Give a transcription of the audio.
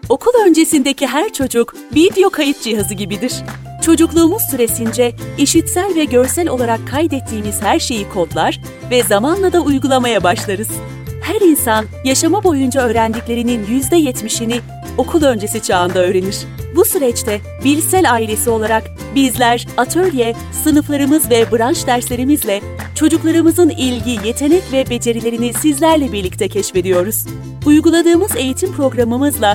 Okul öncesindeki her çocuk video kayıt cihazı gibidir. Çocukluğumuz süresince işitsel ve görsel olarak kaydettiğimiz her şeyi kodlar ve zamanla da uygulamaya başlarız. Her insan yaşama boyunca öğrendiklerinin %70'ini okul öncesi çağında öğrenir. Bu süreçte Bilsel ailesi olarak bizler atölye, sınıflarımız ve branş derslerimizle çocuklarımızın ilgi, yetenek ve becerilerini sizlerle birlikte keşfediyoruz. Uyguladığımız eğitim programımızla